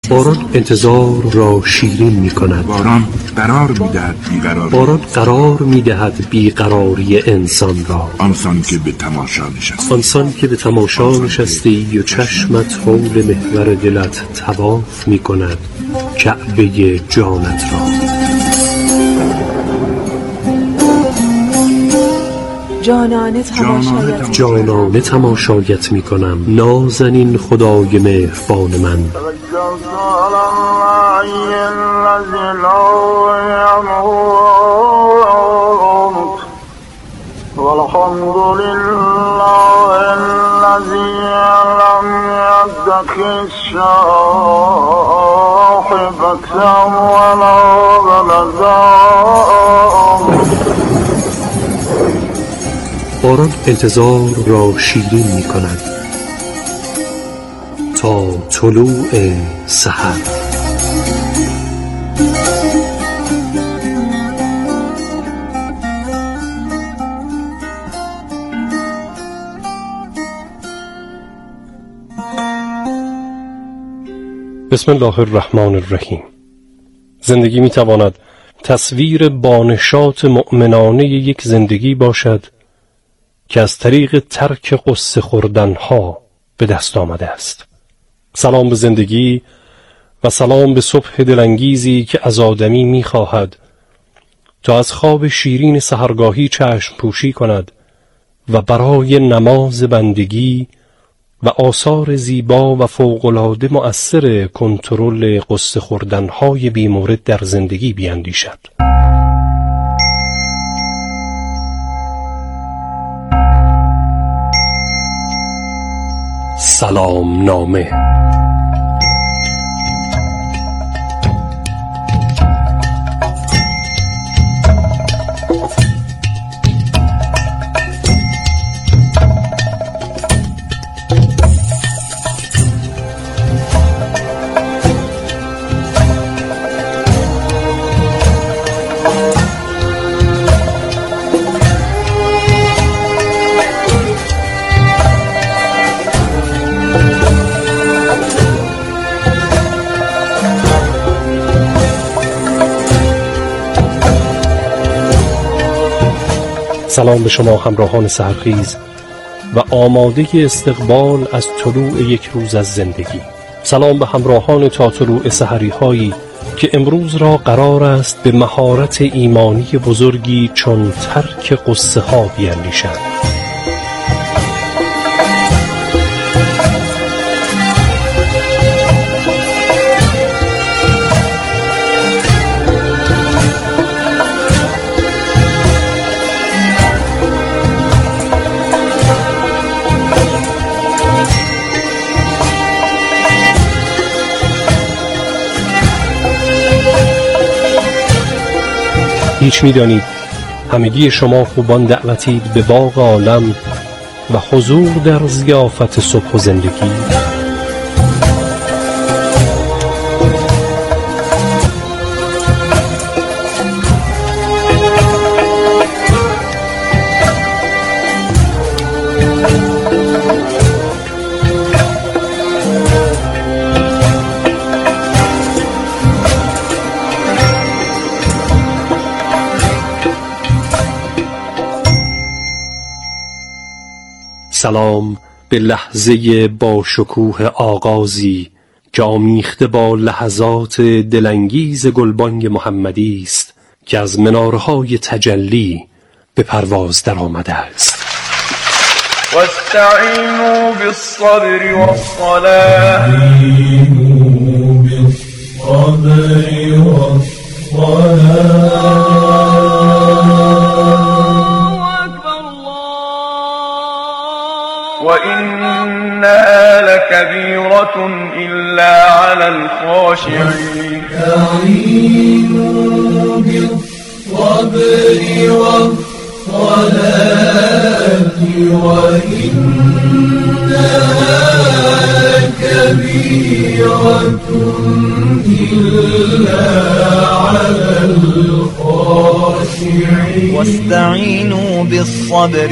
باران انتظار را شیرین می کند. باران قرار می دهد بیقراری. باران قرار می دهد بیقراری انسان را. آنسان که به تماشا نشستی. آنسان که به تماشا نشستی و چشمت حول محور دلت طواف می کند کعبه جانت را. جانانه تماشایت می کنم نازنین خدای مهربان من. والحمد لله الذي لم يتخذ صاحبة ولا ولدا. باران انتظار را شیرین می کند تا طلوع سحر. بسم الله الرحمن الرحیم. زندگی می تواند تصویر بانشات مؤمنانه یک زندگی باشد که از طریق ترک قصه خوردنها به دست آمده است. سلام به زندگی و سلام به صبح دلانگیزی که از آدمی می‌خواهد تا از خواب شیرین سحرگاهی چشم پوشی کند و برای نماز بندگی و آثار زیبا و فوق‌العاده مؤثر کنترل قصه خوردن‌های بی‌مورد در زندگی بیاندیشد. سلام نامه. سلام به شما همراهان سحرخیز و آماده استقبال از طلوع یک روز از زندگی. سلام به همراهان تا طلوع سحری هایی که امروز را قرار است به مهارت ایمانی بزرگی چون ترک قصه ها بیاندیشند. هیچ می‌دانید همگی شما خوبان دعوتید به باغ عالم و حضور در ضیافت صبح و زندگی. سلام به لحظه با شکوه آغازی که آمیخته با لحظات دلانگیز گلبانگ محمدی است که از منارهای تجلی به پرواز در آمده است. واستعینوا بالصبر والصلاة. وإنها لكبيرة إلا على الخاشعين. استعينوا بالصبر والصلاة وإنها لكبيرة إلا على الخاشعين. واستعينوا بالصبر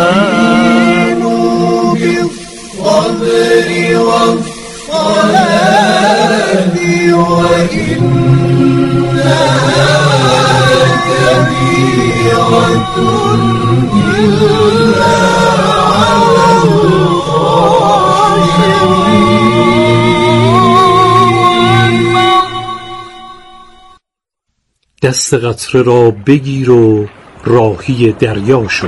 والصلاة. بالصبر والصلاة دست قطره را بگیر و راهی دریا شو.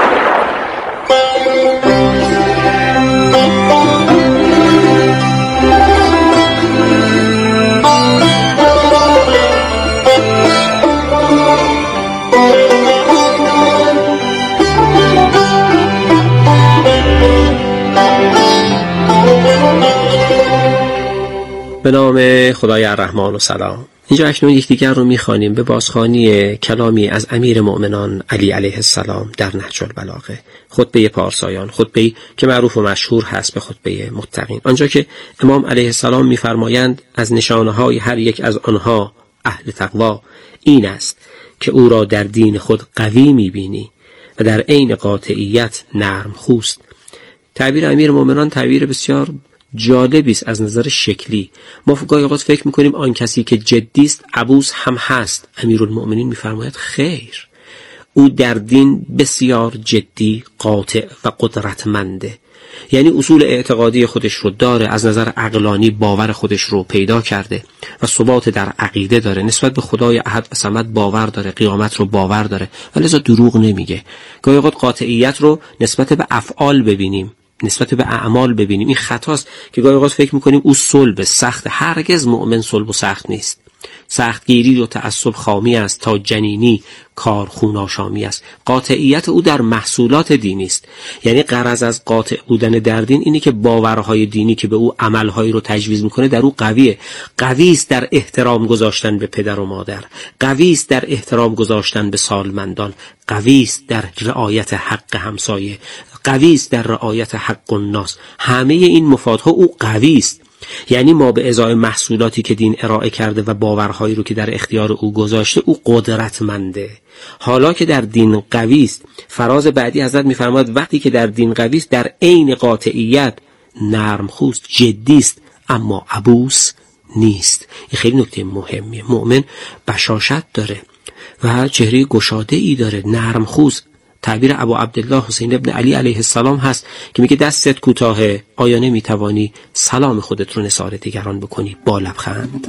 به نام خدای الرحمن و سلام. اینجا اکنون یکدیگر رو میخوانیم به بازخوانی کلامی از امیر مؤمنان علی علیه السلام در نهج البلاغه، خطبه پارسایان، خطبه‌ای که معروف و مشهور هست به خطبه متقین، آنجا که امام علیه السلام میفرمایند از نشانه‌های هر یک از آنها اهل تقوا این است که او را در دین خود قوی میبینی و در عین قاطعیت نرم خوست. تعبیر امیر مؤمنان تعبیر بسیار جالبی است از نظر شکلی. ما گاهی اوقات فکر میکنیم آن کسی که جدی است عبوس هم هست. امیرالمؤمنین میفرماید خیر، او در دین بسیار جدی، قاطع و قدرتمنده. یعنی اصول اعتقادی خودش رو داره، از نظر عقلانی باور خودش رو پیدا کرده و ثبات در عقیده داره، نسبت به خدای احد و صمد باور داره، قیامت رو باور داره و لذا دروغ نمیگه. گاهی اوقات قاطعیت رو نسبت به افعال ببینیم، نسبت به اعمال ببینیم. این خطاست که گاهی اوقات فکر میکنیم او صلب سخت. هرگز مؤمن صلب و سخت نیست. سختگیری و تعصب خامی است تا جنینی کار خوناشامی است. قاطعیت او در محصولات دینی است. یعنی غرض از قاطع بودن در دین اینه که باورهای دینی که به او عملهایی رو تجویز میکنه در او قویه. قوی است در احترام گذاشتن به پدر و مادر، قوی است در احترام گذاشتن به سالمندان، قوی است در رعایت حق همسایه، قوی است در رعایت حق الناس. همه این مفادها او قوی است. یعنی ما به ازای محصولاتی که دین ارائه کرده و باورهایی رو که در اختیار او گذاشته، او قدرتمنده. حالا که در دین قوی است، فراز بعدی حضرت می‌فرماید وقتی که در دین قوی است در عین قاطعیت نرم خوست، جدی است، اما عبوس نیست. این خیلی نکته مهمیه. مؤمن بشاشت داره و چهره گشاده‌ای داره، نرم خوست. تعبیر ابو عبدالله حسین ابن علی علیه السلام هست که میگه دستت کوتاهه، آیا نمیتوانی سلام خودت رو نثار دیگران بکنی با لبخند؟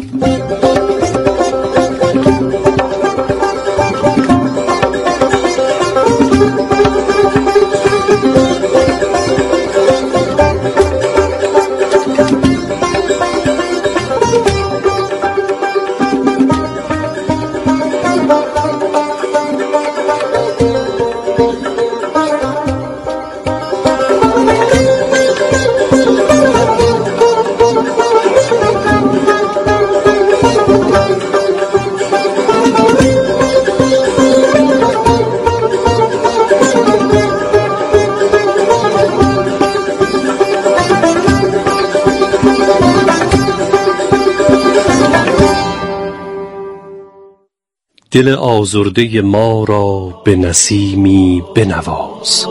دل آزرده ما را به نسیمی بنواز.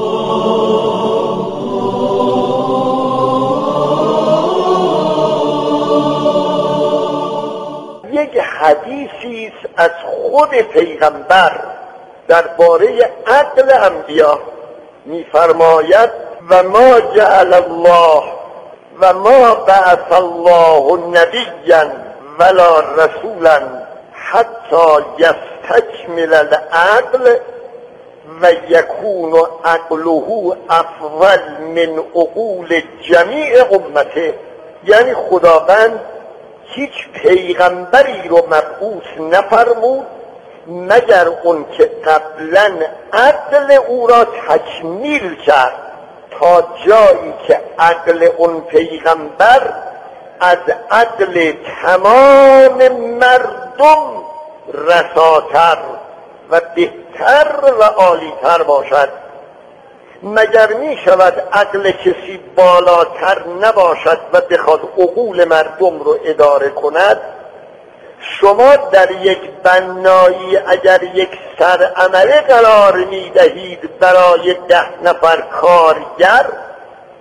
یک حدیثی است از خود پیغمبر درباره عقل انبیا می‌فرماید و ما جعل الله و ما بعث الله نبیا ولا رسولا حتی یستکمل العقل و یکون عقله افضل من عقول جمیع امته. یعنی خداوند هیچ پیغمبری رو مبعوث نفرمود مگر اون که قبلا عقل او را تکمیل کرد تا جایی که عقل اون پیغمبر از عقل تمام مردم رساتر و بهتر و عالیتر باشد. مگر می شود عقل کسی بالاتر نباشد و بخواد عقول مردم رو اداره کند؟ شما در یک بنایی اگر یک سرعمله قرار می دهید برای 10 نفر کارگر،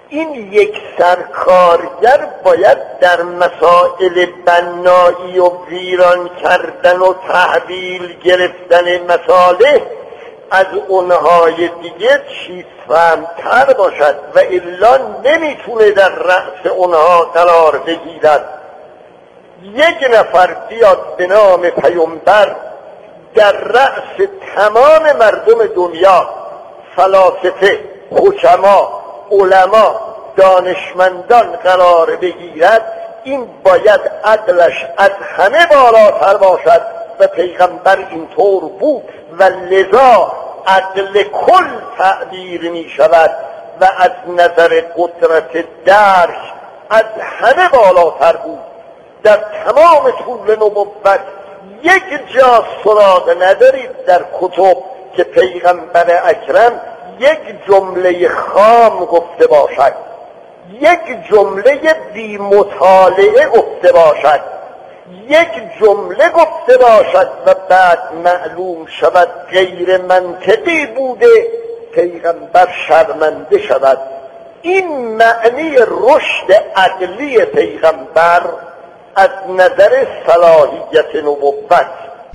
این یک سرکارگر باید در مسائل بنایی و ویران کردن و تحویل گرفتن مصالح از اونهای دیگه چیز فهمتر باشد و الا نمیتونه در رأس اونها قرار بگیرد. یک نفر بیاد به نام پیامبر در رأس تمام مردم دنیا، فلاسفه، حکما، علما، دانشمندان قرار بگیرد، این باید عقلش از همه بالاتر باشد و پیغمبر اینطور بود و لذا عقل کل تعبیر می شود و از نظر قدرت درک از همه بالاتر بود. در تمام طول نبوت یک جا سراغ ندارید در کتب که پیغمبر اکرم یک جمله خام گفته باشد، یک جمله بی مطالعه گفته باشد، یک جمله گفته باشد و بعد معلوم شود غیر منطقی بوده، پیغمبر شرمنده شود. این معنی رشد عقلی پیغمبر از نظر صلاحیت نبوت.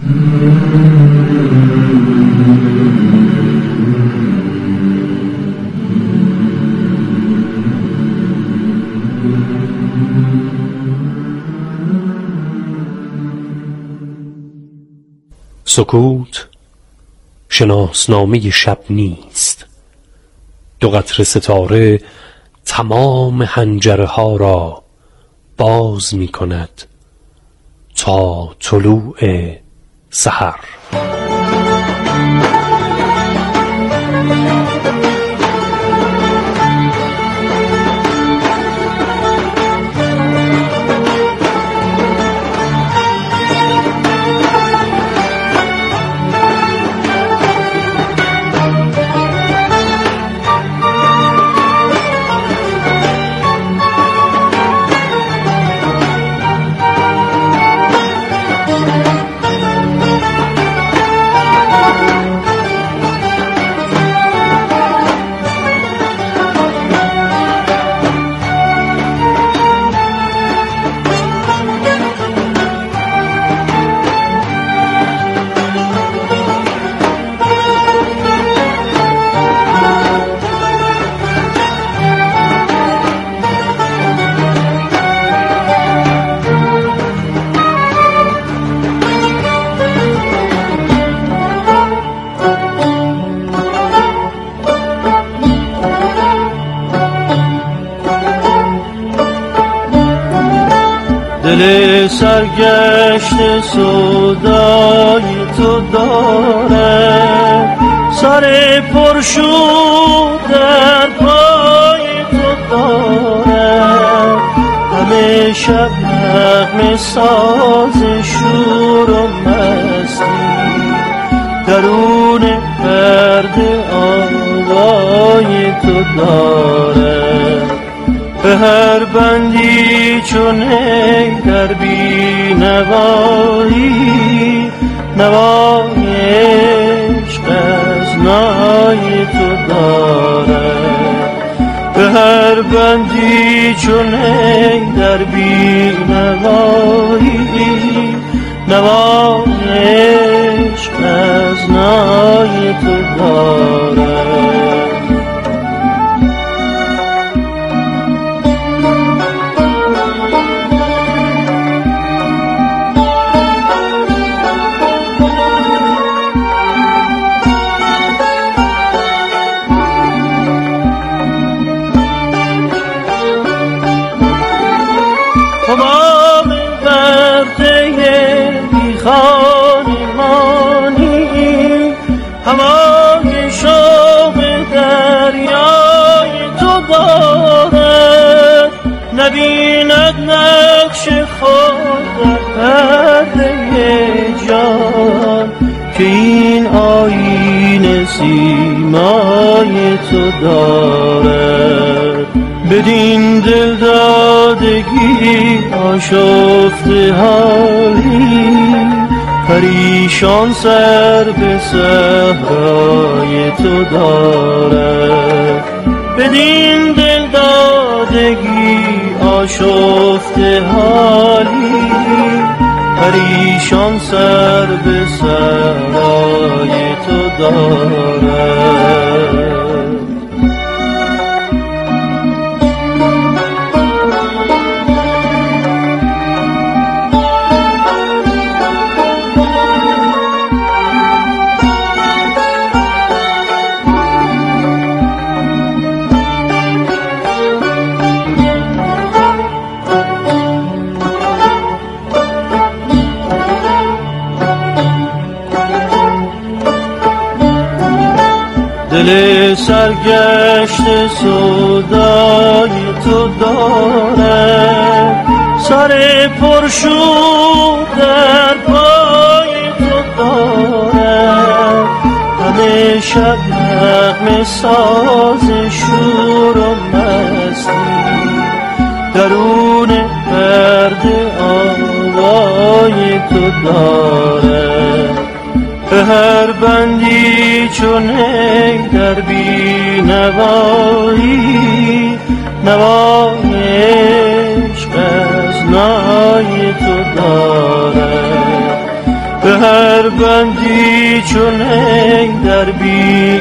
سکوت شناسنامه شب نیست. دو قطره ستاره تمام حنجره ها را باز می کند تا طلوع سحر. دل سرگشت سودای تو داره، سر پرشور در پای تو داره، همه شب نغمه ساز شور و مستی، درون پرده آوای تو داره. به هر بندی چون ای در بی نوایی، نوای عشق از نای تو داره. به هر بندی چون ای در بی نوایی، نوای عشق از نای تو داره. خانمانی هوای شوق دریای تو دارد، نبیند نقش خود در پرده جان، که این آیین سیمای تو دارد. بدین دل دادگی آشفته حالی، پریشان سر به صحرای تو دارد. بدین دل دادگی آشفته حالی، پریشان سر به سرای تو دارد. دل سرگشت سودای تو دارد، سر پرشور در پای تو دارد، همه شب نغمه ساز شور و مستی، درون پرده آوای تو دارد. به هر بندی چون ای در بی نوایی، نوای عشق از نای تو دارد. به هر بندی چون ای در بی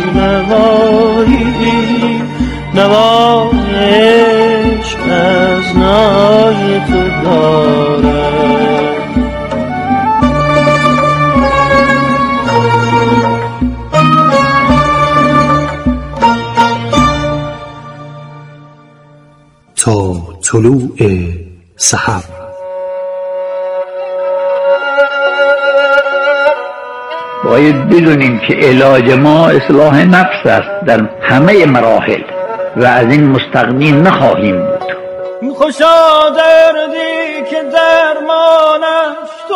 نوایی، نوای عشق از نای تو دارد. تا طلوع سحر. باید بدونیم که علاج ما اصلاح نفس است در همه مراحل و از این مستغنی نخواهیم بود. خوشا دردی که درمانش تو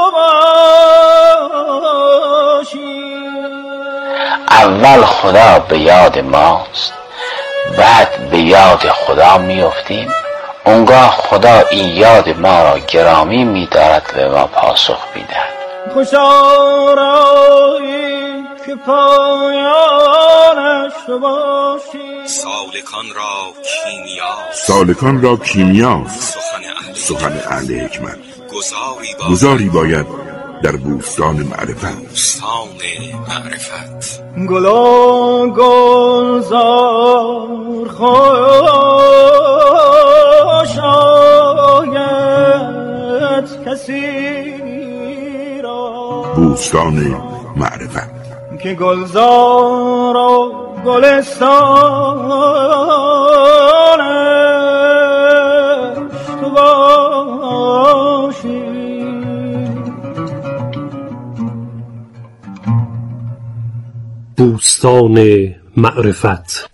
باشی. اول خدا به یاد ماست، بعد به یاد خدا میافتیم. اونگاه خدا این یاد ما را گرامی می‌دارد و ما پاسخ می‌دهد. خوشا رایی که پایانش تو باشی. سالکان را کیمیاست سخن اهل حکمت. گذاری باید در بوستان معرفت. گلا گلزار خوش آید کسی را. بوستان معرفت که گلزار و گلستانش تو باشی. بوستان معرفت.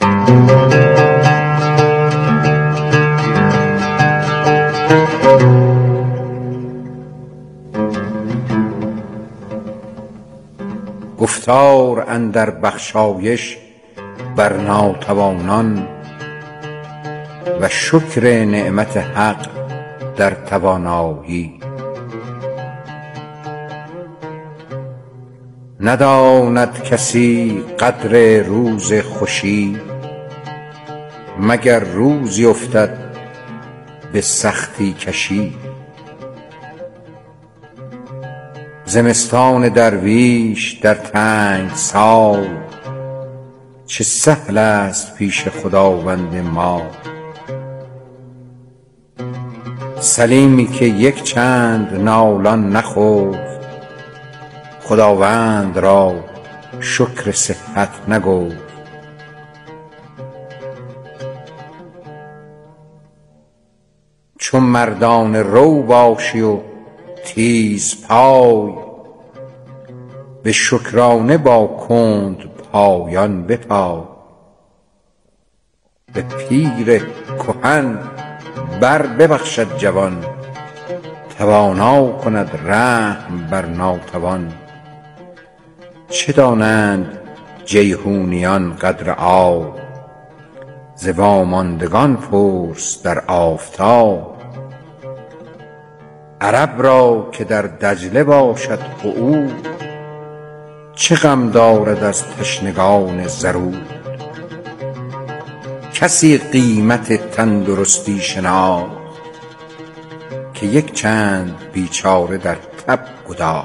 گفتار اندر بخشایش بر ناتوانان و شکر نعمت حق در توانایی. نداند کسی قدر روز خوشی مگر روزی افتد به سختی کشی. زمستان درویش در تنگ سال چه سهل است پیش خداوند ما. سلیمی که یک چند نالان نخفت خداوند را شکر صحت نگفت. چون مردان رو باشی و تیز پای به شکرانه با کند پایان بپای. به پیر کهن بر ببخشد جوان توانا کند رحم بر ناتوان. چه دانند جیحونیان قدر آب ز واماندگان پرس در آفتاب. عرب را که در دجله باشد قعود چه غم دارد از تشنگان زرود. کسی قیمت تندرستی شناخت که یک چند بیچاره در تب گداخت.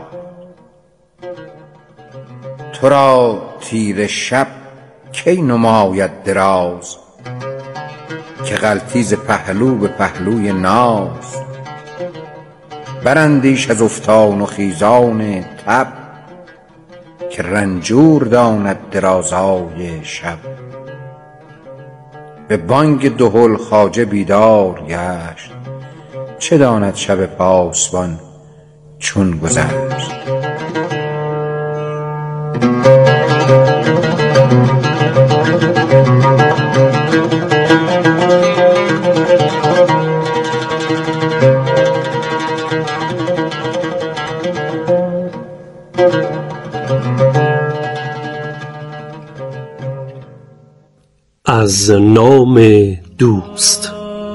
تو را تیر شب کی نماید دراز که غلطی ز پهلو به پهلوی ناز. براندیش از افتان و خیزان تب که رنجور داند درازای شب. به بانگ دهل خواجه بیدار گشت چه داند شب پاسبان چون گذشت. از نام دوست.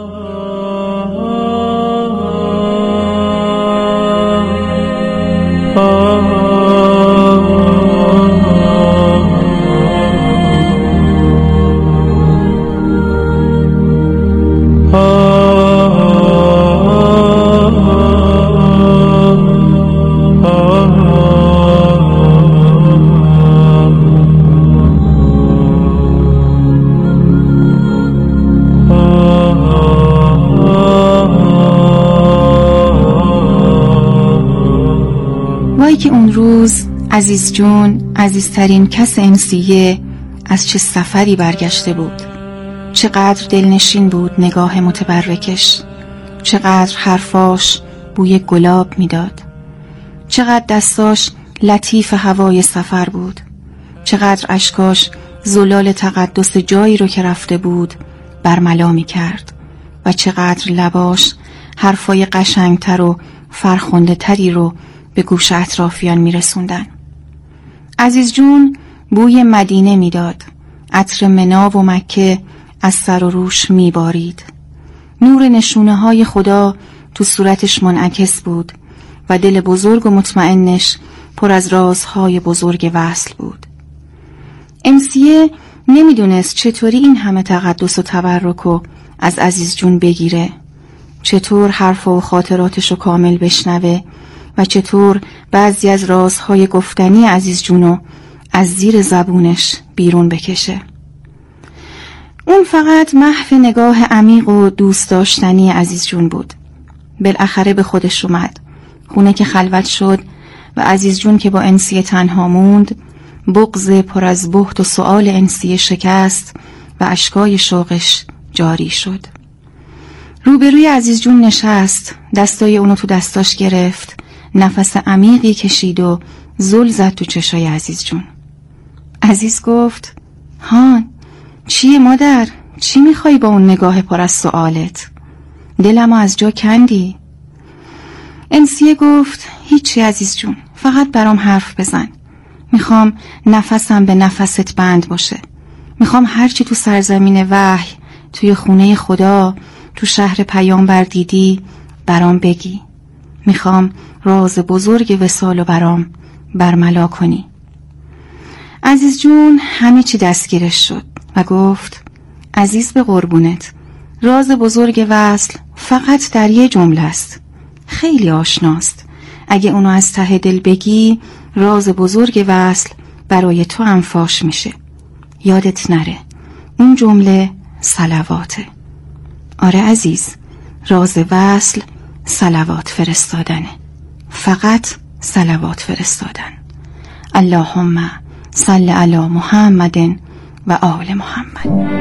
وای که اون روز عزیز جون، عزیزترین کس انسیه، از چه سفری برگشته بود. چقدر دلنشین بود نگاه متبرکش، چقدر حرفاش بوی گلاب میداد، چقدر دستاش لطیف هوای سفر بود، چقدر اشکاش زلال تقدس جایی رو که رفته بود برملا می کرد و چقدر لباش حرفای قشنگتر و فرخنده تری رو به گوش اطرافیان می رسوندن. عزیز جون بوی مدینه می داد، عطر منا و مکه از سر و روش می بارید. نور نشونه های خدا تو صورتش منعکس بود و دل بزرگ و مطمئنش پر از رازهای بزرگ وصل بود. انسیه نمیدونست چطوری این همه تقدس و تبرک و از عزیز جون بگیره، چطور حرف و خاطراتشو کامل بشنوه و چطور بعضی از رازهای گفتنی عزیز جونو از زیر زبونش بیرون بکشه. اون فقط محو نگاه عمیق و دوست داشتنی عزیز جون بود. بالاخره به خودش اومد. خونه که خلوت شد و عزیز جون که با انسیه تنها موند، بغض پر از بهت و سؤال انسیه شکست و اشکای شوقش جاری شد. روبروی عزیز جون نشست، دستای اونو تو دستاش گرفت، نفس عمیقی کشید و زل زد تو چشای عزیز جون. عزیز گفت: هان، چیه مادر؟ چی میخوای با اون نگاه پر از سؤالت؟ دلمو از جا کندی. انسیه گفت: هیچی عزیز جون، فقط برام حرف بزن. میخوام نفسم به نفست بند باشه. میخوام هرچی تو سرزمین وحی، توی خونه خدا، تو شهر پیامبر دیدی برام بگی. میخوام راز بزرگ وصالو برام برملا کنی. عزیز جون همه چی دستگیرش شد و گفت: عزیز به قربونت، راز بزرگ وصل فقط در یه جمله است. خیلی آشناست. اگه اونو از ته دل بگی، راز بزرگ وصل برای تو هم فاش میشه. یادت نره، اون جمله صلواته. آره عزیز، راز وصل صلوات فرستادنه. فقط صلوات فرستادن. اللهم صل علی محمد و آل محمد.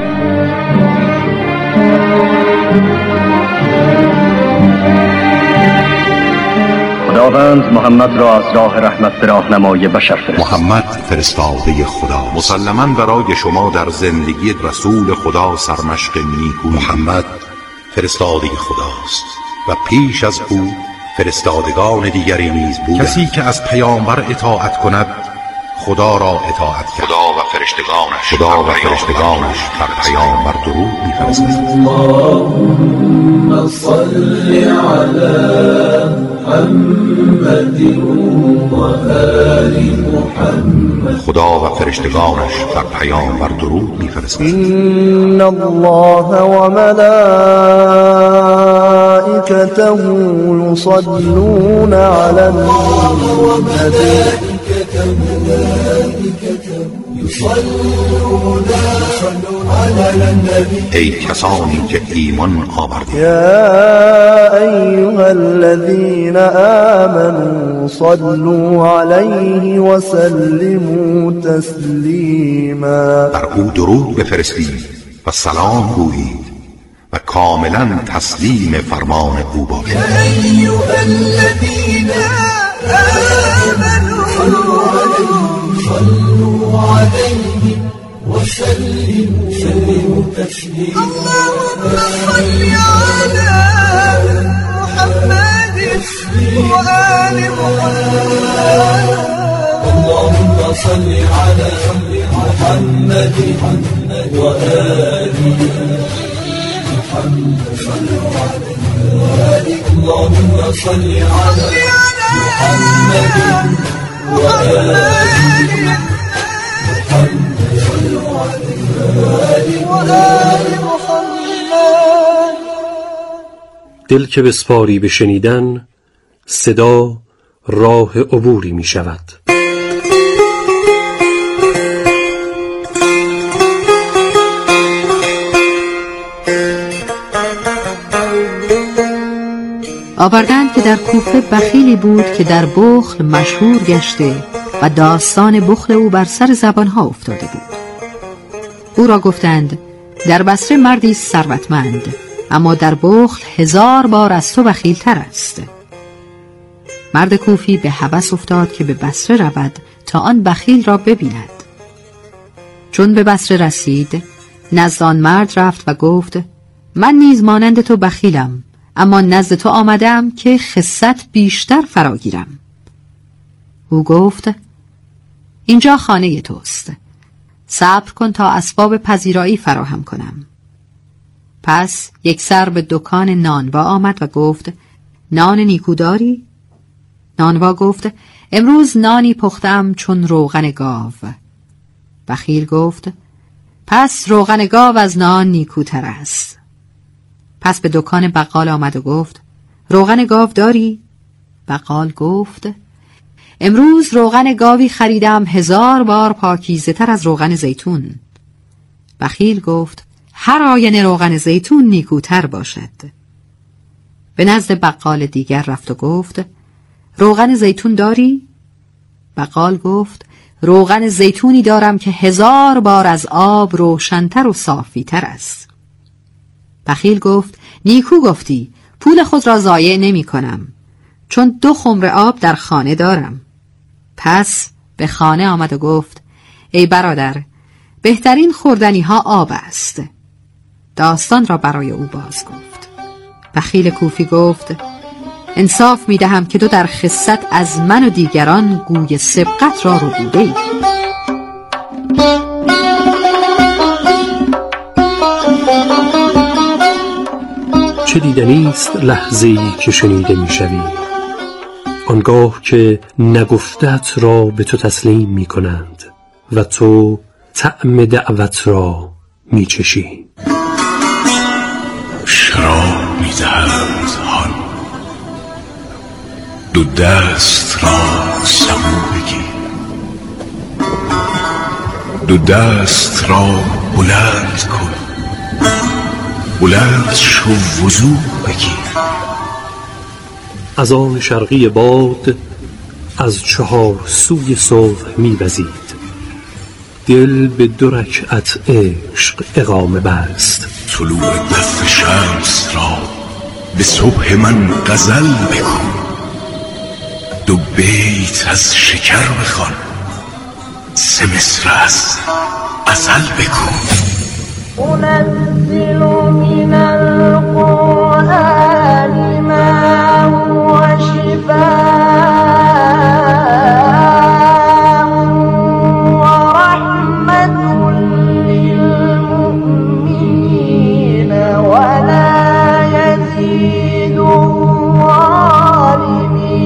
خداوند محمد را از راه رحمت به راهنمای بشر فرستاد. محمد فرستاده خدا، مسلماً برای شما در زندگی رسول خدا سرمشق نیکو. محمد فرستاده خداست و پیش از او فرستادگان دیگری نیز بود. کسی که از پیامبر اطاعت کند خدا را اطاعت کرد. خدا و فرشتگانش بر پیامبر درود می‌فرستند. اللهم صل علی محمد وآل محمد. خدا و فرشتگانش بر پیامبر درود می‌فرستند. إن الله وملائكته يصلون على النبي ای کسانی که ایمان آوردید، يا أيها الذين آمنوا صلوا عليه وسلموا تسليما. بر او درود بفرستید و سلام گویید و کاملا تسلیم فرمان او باشید. يا أيها الذين آمنوا صلوا عليه وسلموا تسليما. اللهم صل على محمد وآل محمد. اللهم صل على محمد وآل محمد. اللهم صل على محمد وآل محمد. دل که بسپاری به شنیدن، صدا راه عبوری می شود. آوردند که در کوفه بخیلی بود که در بخل مشهور گشته و داستان بخل او بر سر زبانها افتاده بود. او را گفتند در بصره مردی ثروتمند، اما در بخل 1000 بار از تو بخیلتر است. مرد کوفی به هوس افتاد که به بصره رود تا آن بخیل را ببیند. چون به بصره رسید، نزد آن مرد رفت و گفت من نیز مانند تو بخیلم، اما نزد تو آمدم که خست بیشتر فراگیرم. او گفت اینجا خانه توست، صبر کن تا اسباب پذیرایی فراهم کنم. پس یک سر به دکان نانوا آمد و گفت نان نیکوداری؟ نانوا گفت امروز نانی پختم چون روغن گاو. بخیل گفت پس روغن گاو از نان نیکوتر است. پس به دکان بقال آمد و گفت روغن گاو داری؟ بقال گفت امروز روغن گاوی خریدم 1000 بار پاکیزه تر از روغن زیتون. بخیل گفت هر آینه روغن زیتون نیکوتر باشد. به نزد بقال دیگر رفت و گفت روغن زیتون داری؟ بقال گفت روغن زیتونی دارم که 1000 بار از آب روشن‌تر و صافی‌تر است. بخیل گفت نیکو گفتی، پول خود را ضایع نمی کنم، چون 2 خمر آب در خانه دارم. پس به خانه آمد و گفت ای برادر، بهترین خوردنی ها آب است. داستان را برای او باز گفت. بخیل کوفی گفت انصاف می دهم که تو در خست از من و دیگران گوی سبقت را رو بوده ای. چه دیدنیست لحظه‌ای که شنیده می‌شوی، آنگاه که نگفتت را به تو تسلیم می‌کنند و تو طعم دعوت را می‌چشی. شراب می‌دهند آن، دو دست را سبو بگیر، دو دست را بلند کن، بلند شو وضو بگیر. از آن شرقی باد از 4 سوی صبح می‌وزید، دل به 2 رکعت عشق اقامه بست. طلوع دست شمس را به صبح من غزل بکن، 2 بیت از شکر بخوان، 3 مصرع از غزل بکن. أنزل من القرآن ما هو شفاء ورحمة للمؤمنين ولا يزيد الظالمين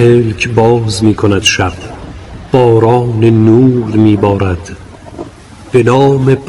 پلک باز می کند شب، باران نور می بارد. به نام